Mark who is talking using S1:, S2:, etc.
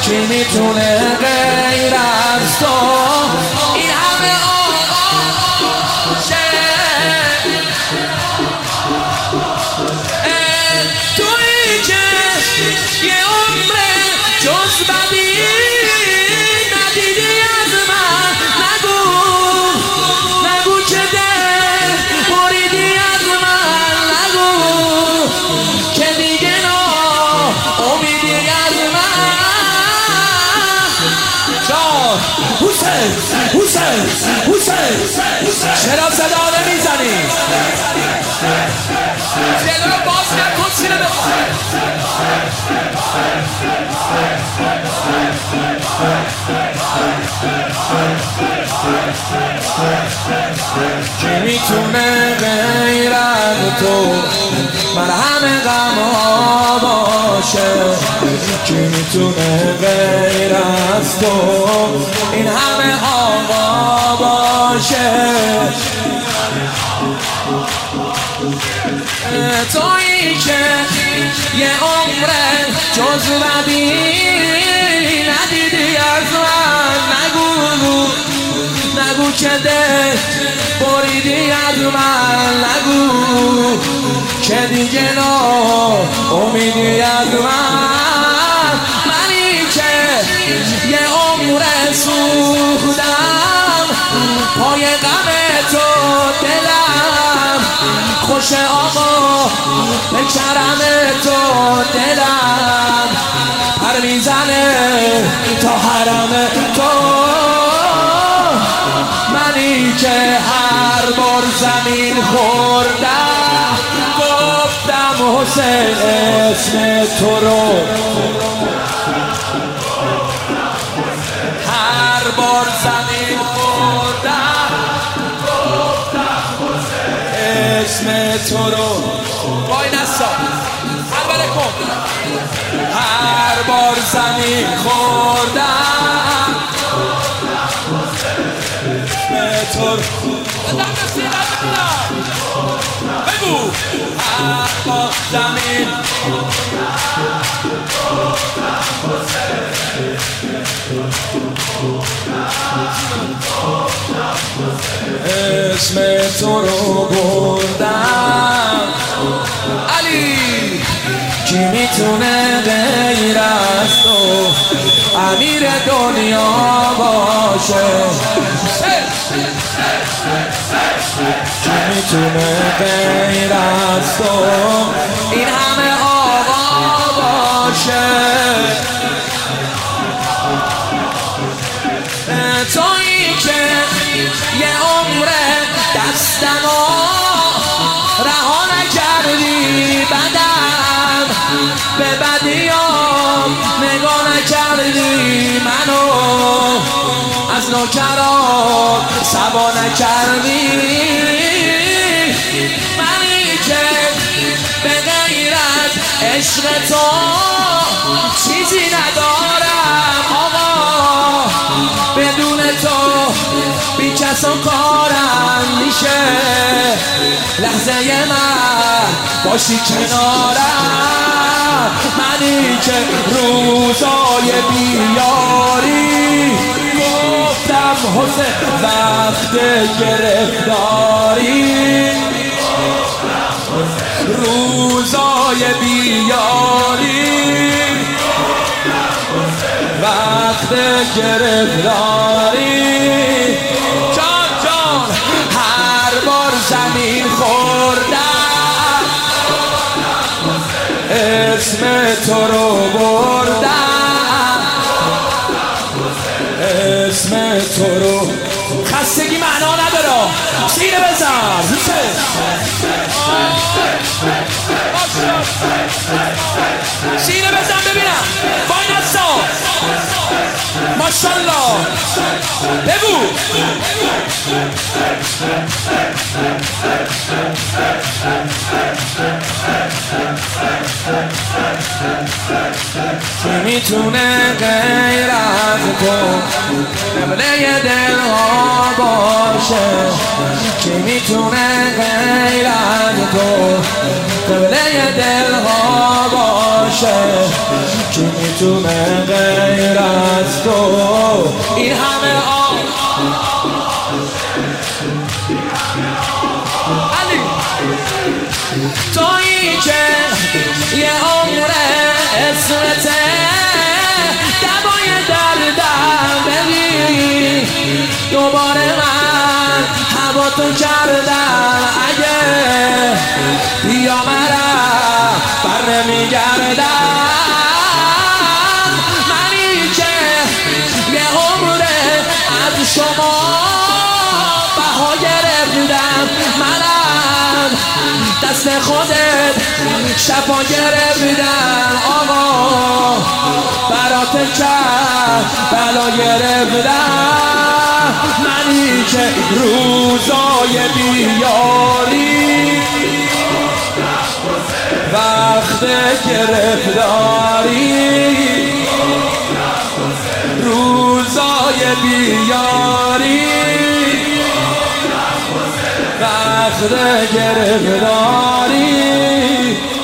S1: کی میتونه غیر از تو این همه آغاشه تویی که یه عمره جز بدی ندیدی از من نگو که دل بریدی از من نگو که دیگه امیدی از من جان حسین چرا صدا نمیزنی جلو باز نکن سینه بخواه کی میتونه غیر از تو مرهم غم ها باشه کی میتونه غیر از تو این همه آقا باشه تویی که یه عمره جز بدی ندیدی از من نگو که دل بریدی از من نگو که دیگه امیدی از من منی که یه عمره سوختم پای غم تو دلم خوش آقا به کرم تو دلم پر میزنه تا حرم تو منی که هر بار زمین خوردم گفتم حسین اسم تو رو هر بار زمین خوردم گفتم حسین اسم تو رو وای نسا هر کن هر بار زمین خوردم بگو هر بار زمین اسم تو رو بردم علی کی میتونه غیر از تو امیر دنیا باشه کی میتونه غیر از تو این همه آقا باشه تویی که یه عمره دستمو رها نکردی بدم به بدیام نگاه نکردی منو از نوکرات سبا نکردی منی که به غیر از عشق تو چیزی ندارم آقا بدون تو بی کس و کارم میشه لحظه من باشی کنارم منی که روزای بیاری گفتم حسین وقت گرفتاری روزای بیاری وقت گرفتاری جان هر بار زمین خوردم اسم تو رو بردم اسم تو رو خستگی معنا نداره سینه بزن سینه بزن ببینم وای نسا ماشالله بگو کی میتونه غیر از تو قبله دل ها باشه کی میتونه غیر از تو قبله دل ها باشه کی میتونه غیر از تو این همه علی تویی که یه عمر اسمته دوای دردم بگی دوباره من هوا تو کردم اگه بیا مرم بر نمیگردم منی که یه عمر از شما بها گرفتم منم دست خودت شفا گرفتم آقا برات کرد بلا گرفتم منی که روزای بیاری وقت گرفتاری روزای بیاری وقت گرفتاری